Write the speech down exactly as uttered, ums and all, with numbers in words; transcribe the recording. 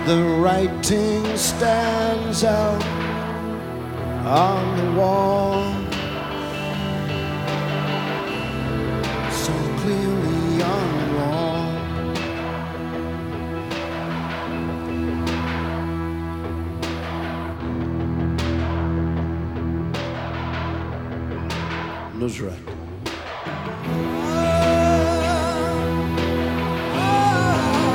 The writing stands out on the wall so clearly on the wall. Nusrat.